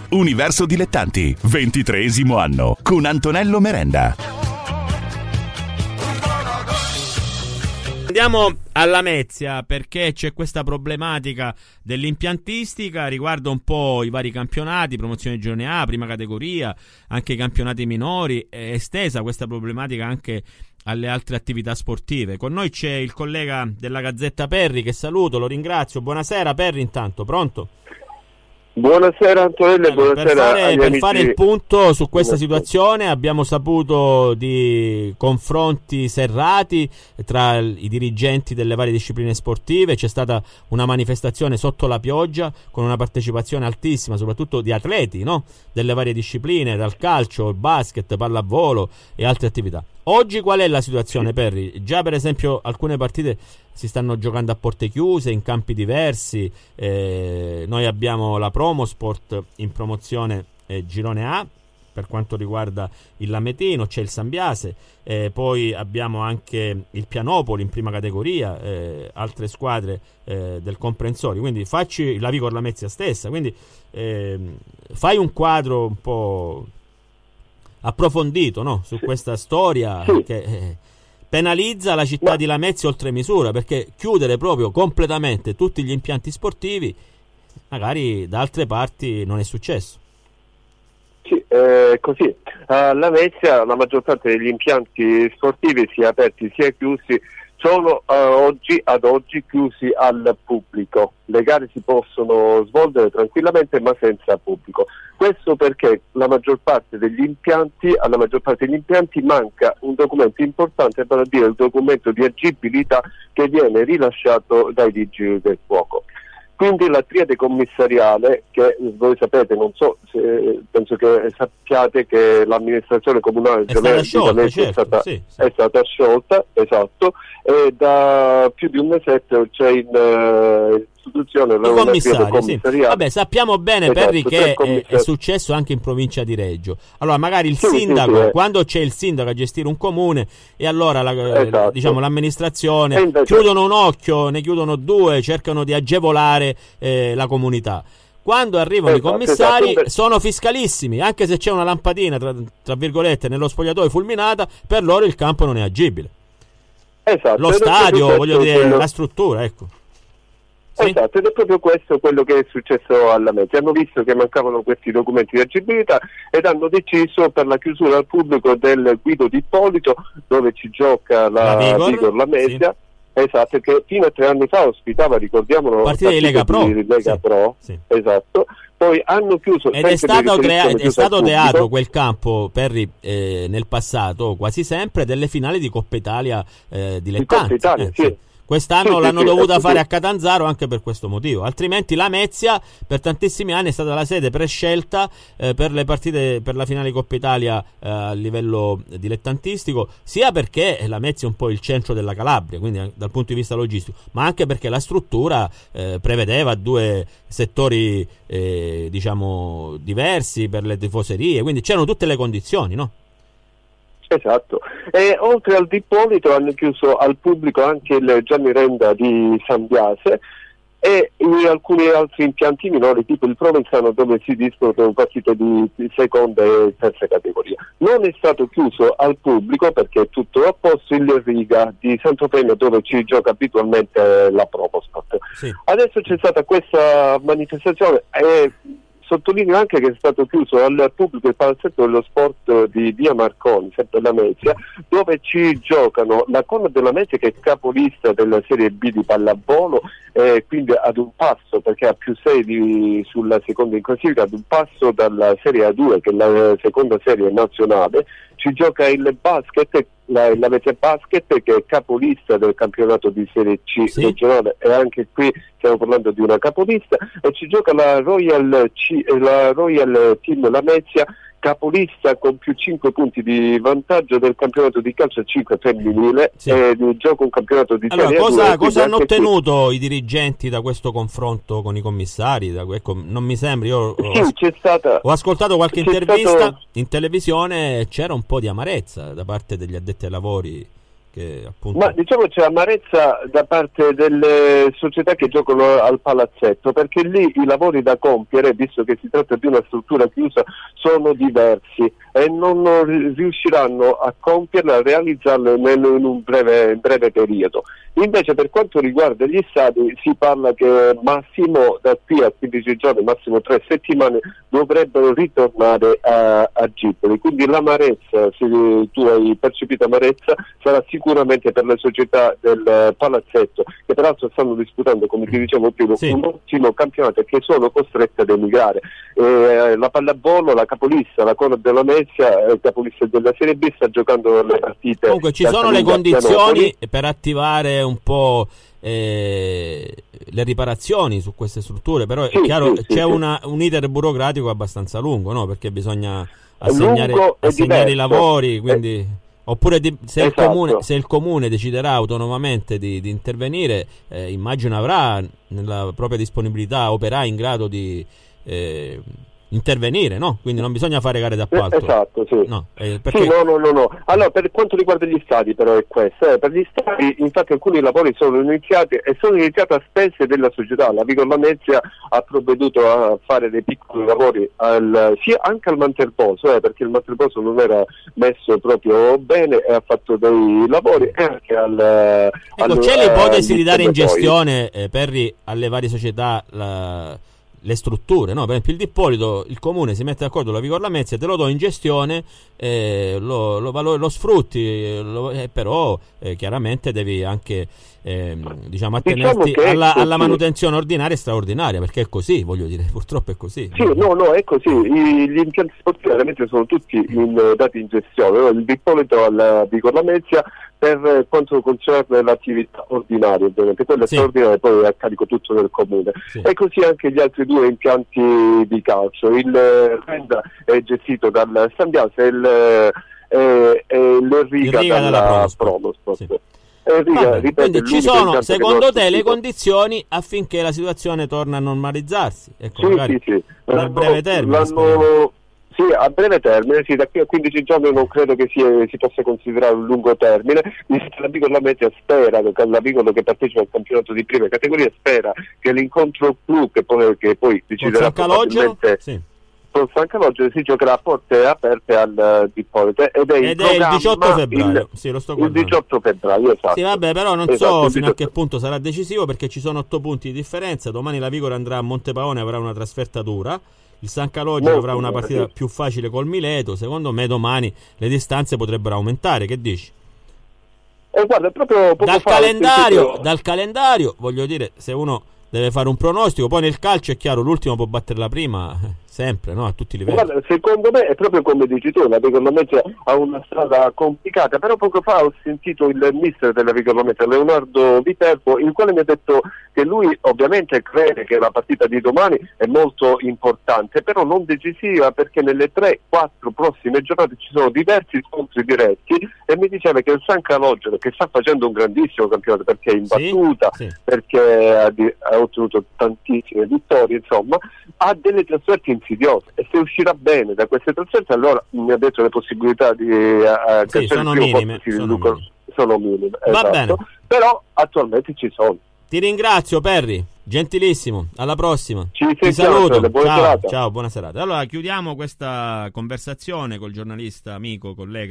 Universo Dilettanti, 23° anno, con Antonello Merenda. Andiamo alla Lamezia perché c'è questa problematica dell'impiantistica, riguarda un po' i vari campionati, promozione girone A, prima categoria, anche i campionati minori, è estesa questa problematica anche alle altre attività sportive. Con noi c'è il collega della Gazzetta Perri, che saluto, lo ringrazio. Buonasera Perri, intanto, pronto? Buonasera Antonello, buonasera per fare il punto su questa situazione. Abbiamo saputo di confronti serrati tra i dirigenti delle varie discipline sportive, c'è stata una manifestazione sotto la pioggia con una partecipazione altissima, soprattutto di atleti, no? Delle varie discipline, dal calcio, il basket, pallavolo e altre attività. Oggi qual è la situazione, Perri? Già per esempio alcune partite si stanno giocando a porte chiuse, in campi diversi. Noi abbiamo la Promosport in promozione girone A per quanto riguarda il Lametino, c'è il San Biase, poi abbiamo anche il Pianopoli in prima categoria, altre squadre del comprensorio, quindi facci la Vigor Lamezia stessa, quindi fai un quadro un po' approfondito, no? Su questa storia che penalizza la città di Lamezia oltre misura, perché chiudere proprio completamente tutti gli impianti sportivi magari da altre parti non è successo. Sì, così a Lamezia la maggior parte degli impianti sportivi, sia aperti sia chiusi, sono ad oggi chiusi al pubblico. Le gare si possono svolgere tranquillamente ma senza pubblico. Questo perché alla maggior parte degli impianti manca un documento importante, vale a dire il documento di agibilità che viene rilasciato dai vigili del fuoco. Quindi la triade commissariale, che voi sapete, non so, penso che sappiate che l'amministrazione comunale è stata sciolta, è stata sciolta, esatto, e da più di un mesetto c'è in istituzione i commissari, sì. Vabbè, sappiamo bene, esatto, Perri, che è successo anche in provincia di Reggio. Allora magari il sindaco, quando c'è il sindaco a gestire un comune, e allora diciamo l'amministrazione chiudono un occhio, ne chiudono due, cercano di agevolare la comunità. Quando arrivano i commissari sono fiscalissimi, anche se c'è una lampadina tra virgolette nello spogliatoio fulminata, per loro il campo non è agibile. Esatto. Lo stadio, voglio dire, la struttura, ecco. Sì. Esatto, ed è proprio questo quello che è successo alla Lamezia. Hanno visto che mancavano questi documenti di agibilità ed hanno deciso per la chiusura al pubblico del Guido di Ippolito, dove ci gioca la Vigor Lamezia. Sì. Esatto, che fino a 3 anni fa ospitava, ricordiamolo, partita di Lega Pro. Sì. Esatto. Poi hanno chiuso ed è stato teatro quel campo, Perri, nel passato quasi sempre delle finali di Coppa Italia dilettanti. Sì. Quest'anno l'hanno dovuta fare a Catanzaro anche per questo motivo, altrimenti Lamezia per tantissimi anni è stata la sede prescelta per le partite, per la finale di Coppa Italia a livello dilettantistico, sia perché Lamezia è un po' il centro della Calabria, quindi dal punto di vista logistico, ma anche perché la struttura prevedeva 2 settori diciamo diversi per le tifoserie, quindi c'erano tutte le condizioni, no? Esatto, e oltre al Ippolito hanno chiuso al pubblico anche il Gianni Renda di San Biase e in alcuni altri impianti minori, tipo il Provenzano, dove si disputano partite di seconda e terza categoria. Non è stato chiuso al pubblico perché è tutto a posto il Riga di Sant'Eufemio, dove ci gioca abitualmente la Promosport. Sì. Adesso c'è stata questa manifestazione e sottolineo anche che è stato chiuso al pubblico il palazzetto dello sport di Via Marconi, sempre Lamezia, dove ci giocano la Conad della Lamezia, che è capolista della Serie B di pallavolo, quindi ad un passo, perché ha più 6 sulla seconda in classifica, ad un passo dalla Serie A2, che è la seconda serie nazionale. Ci gioca il basket, la Lamezia Basket, che è capolista del campionato di Serie C regionale, e anche qui stiamo parlando di una capolista, e ci gioca la Royal Team Lamezia, capolista con più 5 punti di vantaggio del campionato di calcio a 5 femminile, gioca un campionato di Serie A2. Cosa hanno ottenuto i dirigenti da questo confronto con i commissari? Ecco, non mi sembra, io ho ascoltato qualche intervista in televisione, c'era un po' di amarezza da parte degli addetti ai lavori che appunto... Ma diciamo c'è amarezza da parte delle società che giocano al palazzetto, perché lì i lavori da compiere, visto che si tratta di una struttura chiusa, sono diversi e non riusciranno a compierla, a realizzarla in un breve periodo. Invece per quanto riguarda gli stadi si parla che massimo da qui a 15 giorni, massimo 3 settimane, dovrebbero ritornare a Gipoli. Quindi l'amarezza, se tu hai percepito amarezza, sarà sicuramente per le società del palazzetto, che peraltro stanno disputando, come ti dicevo prima, un ottimo campionato e che sono costrette ad emigrare. La pallavolo, la capolista, la Coro della Mezia, capolista della Serie B, sta giocando le partite. Comunque ci sono le condizioni per attivare un po' le riparazioni su queste strutture, però è chiaro c'è un iter burocratico abbastanza lungo, no? Perché bisogna assegnare i lavori, quindi oppure se il comune deciderà autonomamente di intervenire, immagino avrà nella propria disponibilità operai in grado di intervenire, no? Quindi non bisogna fare gare d'appalto. Esatto, sì. No, no. Allora, per quanto riguarda gli stadi però è questo. Per gli stadi, infatti, alcuni lavori sono iniziati a spese della società. La Vigor Lamezia ha provveduto a fare dei piccoli lavori anche al Mantelposo, perché il Mantelposo non era messo proprio bene, e ha fatto dei lavori anche c'è l'ipotesi di dare in gestione Perri alle varie società le strutture, no? Per esempio il Dippolito, il comune si mette d'accordo con la Vigor Lamezia, te lo do in gestione, lo sfrutti, però chiaramente devi anche attenerti alla manutenzione ordinaria e straordinaria, perché è così, voglio dire, purtroppo è così. Sì, no, è così. Gli impianti sportivi veramente sono tutti dati in gestione, no? Il Dippolito alla Vigor Lamezia per quanto concerne l'attività ordinaria, ovviamente quella straordinaria poi è a carico tutto del comune, e così anche gli altri due impianti di calcio. Il Renda è gestito dal Sambiase e il Riga dalla Promosport. Quindi ci sono, secondo te, le condizioni affinché la situazione torni a normalizzarsi? Ecco, sì. Nel breve termine. Sì, a breve termine, da qui a 15 giorni non credo che si possa considerare un lungo termine. La Vigor Lamezia spera, la Vigor che partecipa al campionato di prima categoria, spera che l'incontro clou che poi deciderà probabilmente con San Calogero si giocherà a porte aperte al Dippolito ed è il 18 febbraio. Lo sto guardando. Il 18 febbraio, esatto. Sì, vabbè, però non so fino a che punto sarà decisivo, perché ci sono 8 punti di differenza. Domani la Vigor andrà a Montepaone, avrà una trasferta dura. Il San Calogero avrà una partita più facile col Mileto. Secondo me domani le distanze potrebbero aumentare. Che dici? Guarda, proprio dal calendario, voglio dire, se uno deve fare un pronostico, poi nel calcio è chiaro, l'ultimo può battere la prima, sempre, no? A tutti i livelli. Guarda, secondo me è proprio come dici tu, la Vigor Lamezia ha una strada complicata, però poco fa ho sentito il mister della Vigor Lamezia, Leonardo Viterbo, il quale mi ha detto che lui ovviamente crede che la partita di domani è molto importante, però non decisiva, perché nelle 3-4 prossime giornate ci sono diversi scontri diretti, e mi diceva che il San Calogero, che sta facendo un grandissimo campionato perché è in battuta, perché ha ottenuto tantissime vittorie, insomma, ha delle trasferte insidiose, e se uscirà bene da queste trasferte, allora mi ha detto le possibilità di sono minime. Sono minime, Va esatto. bene. Però attualmente ci sono. Ti ringrazio, Perri, gentilissimo, alla prossima. Ti saluto. Buona serata. Ciao, buona serata. Allora chiudiamo questa conversazione col giornalista, amico, collega